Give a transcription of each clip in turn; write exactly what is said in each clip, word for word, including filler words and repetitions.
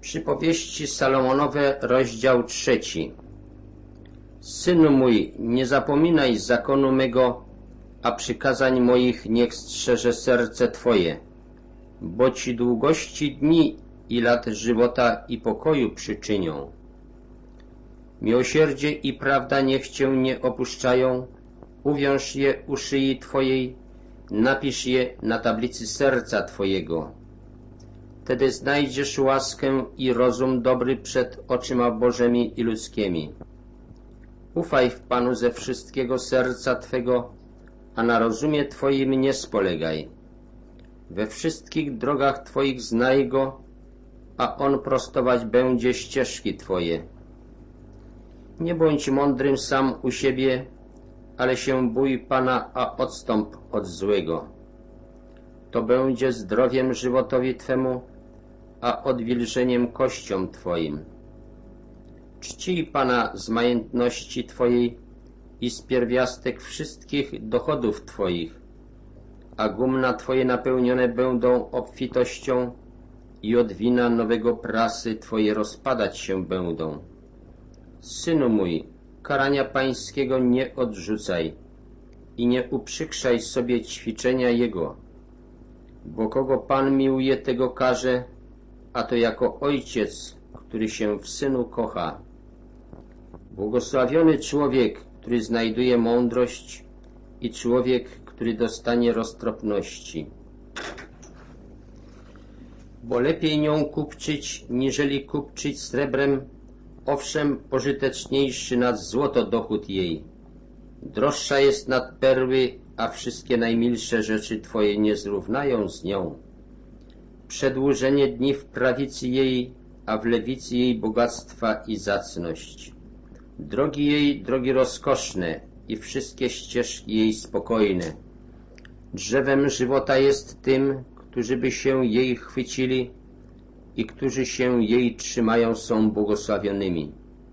Przypowieści Salomonowe, rozdział trzeci. Synu mój, nie zapominaj zakonu mego, a przykazań moich niech strzeże serce Twoje, bo Ci długości dni i lat żywota i pokoju przyczynią. Miłosierdzie i prawda niech Cię nie opuszczają, uwiąż je u szyi Twojej, napisz je na tablicy serca Twojego. Wtedy znajdziesz łaskę i rozum dobry przed oczyma Bożymi i ludzkimi. Ufaj w Panu ze wszystkiego serca Twego, a na rozumie Twoim nie spolegaj. We wszystkich drogach Twoich znaj Go, a On prostować będzie ścieżki Twoje. Nie bądź mądrym sam u siebie, ale się bój Pana, a odstąp od złego. To będzie zdrowiem żywotowi Twemu, a odwilżeniem kościom Twoim. Czcij Pana z majętności Twojej i z pierwiastek wszystkich dochodów Twoich, a gumna Twoje napełnione będą obfitością i od wina nowego prasy Twoje rozpadać się będą. Synu mój, karania Pańskiego nie odrzucaj i nie uprzykrzaj sobie ćwiczenia Jego, bo kogo Pan miłuje, tego karze, a to jako ojciec, który się w synu kocha. Błogosławiony człowiek, który znajduje mądrość i człowiek, który dostanie roztropności. Bo lepiej nią kupczyć, niżeli kupczyć srebrem, owszem, pożyteczniejszy nad złoto dochód jej. Droższa jest nad perły, a wszystkie najmilsze rzeczy Twoje nie zrównają z nią. Przedłużenie dni w prawicy jej, a w lewicy jej bogactwa i zacność. Drogi jej, drogi rozkoszne i wszystkie ścieżki jej spokojne. Drzewem żywota jest tym, którzy by się jej chwycili i którzy się jej trzymają, są błogosławionymi.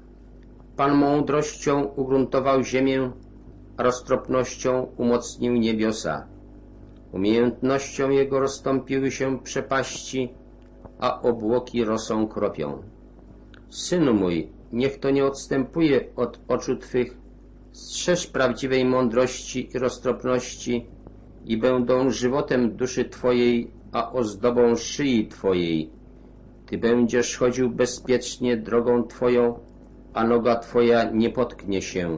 Pan mądrością ugruntował ziemię, a roztropnością umocnił niebiosa. Umiejętnością Jego rozstąpiły się przepaści, a obłoki rosą kropią. Synu mój, niech to nie odstępuje od oczu Twych, strzeż prawdziwej mądrości i roztropności i będą żywotem duszy Twojej, a ozdobą szyi Twojej. Ty będziesz chodził bezpiecznie drogą Twoją, a noga Twoja nie potknie się.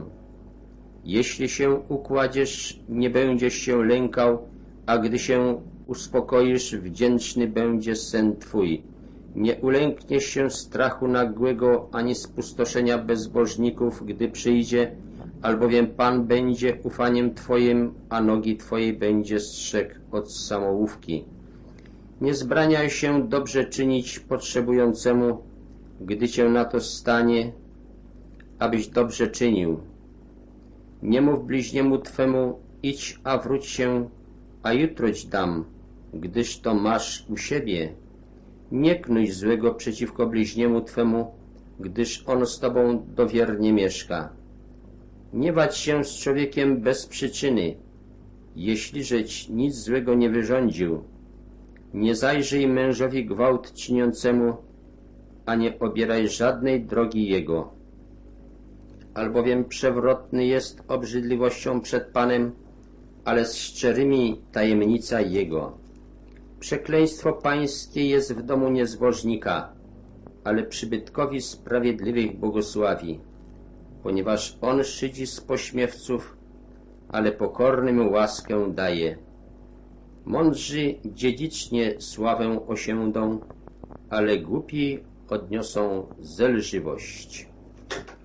Jeśli się układziesz, nie będziesz się lękał, a gdy się uspokoisz, wdzięczny będzie sen Twój. Nie ulękniesz się strachu nagłego, ani spustoszenia bezbożników, gdy przyjdzie, albowiem Pan będzie ufaniem Twoim, a nogi Twojej będzie strzegł od samołówki. Nie zbraniaj się dobrze czynić potrzebującemu, gdy Cię na to stanie, abyś dobrze czynił. Nie mów bliźniemu Twemu, idź, a wróć się, a jutro Ci dam, gdyż to masz u siebie. Nie knuj złego przeciwko bliźniemu Twemu, gdyż on z Tobą dowiernie mieszka. Nie wadź się z człowiekiem bez przyczyny, jeśliżeś nic złego nie wyrządził. Nie zajrzyj mężowi gwałt czyniącemu, a nie obieraj żadnej drogi jego. Albowiem przewrotny jest obrzydliwością przed Panem, ale z szczerymi tajemnica Jego. Przekleństwo Pańskie jest w domu niezbożnika, ale przybytkowi sprawiedliwych błogosławi, ponieważ On szydzi z pośmiewców, ale pokornym łaskę daje. Mądrzy dziedzicznie sławę osiądą, ale głupi odniosą zelżywość.